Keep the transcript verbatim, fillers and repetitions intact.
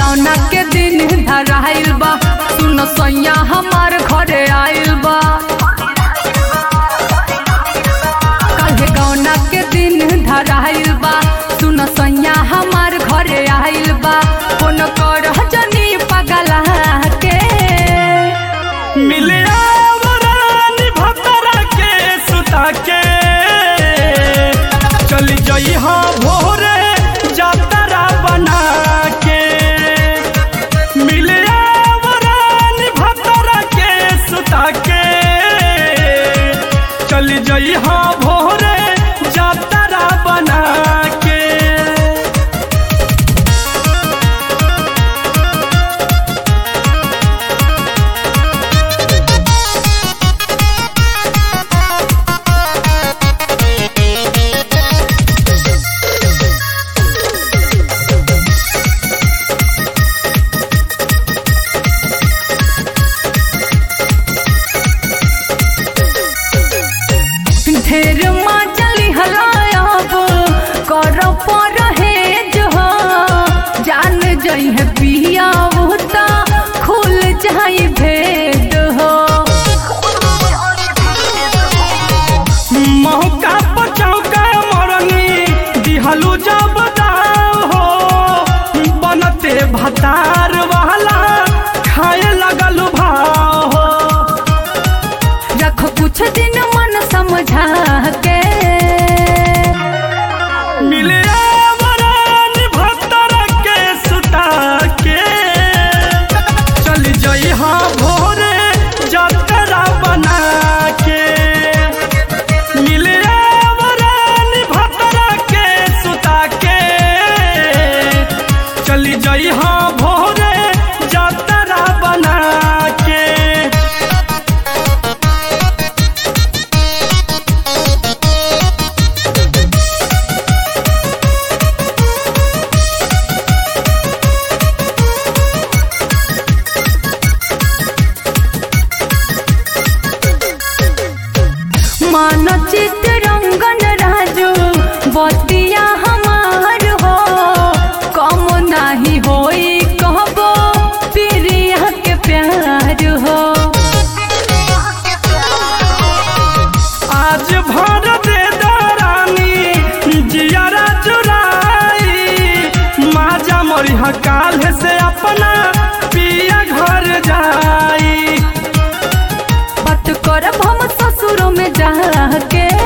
गौना के दिन धराइल बा सुन सैया हमार घरे आइल बा काहे गौना के दिन धराइल बा सुन सैया हमार घरे आइल बा फोन कर जनी पगला के मिले आवरानी भतरा के सुता के चल जई हाँ भोरे जातरा बना के मिले आवरानी भतरा के सुता के चल जई हाँ भोरे जातरा बना के ढेर चली हलायब कर पर जो जान जई है पिया उता खुल जाई भेद हो मौका पर चौका मरनी दिहलू जब दाव हो बनते भतार वाला खाए लगल भाव हो रख कुछ दिन मन समझा के मिले आवरानी भतरा के सुता के चल जई हाँ भोरे जतरा बना के मिले आवरानी भतरा के सुता के चल जई हाँ भोरे जतरा बना के मानचित रंगन राजू बतिया हमार हो कम नाही होई कहबो प्रिया के प्यार हो आज भर दे दरानी जियारा चुराई माजा मोरी काल से अपना पिया घर जाई बात करब हम ससुर में जाके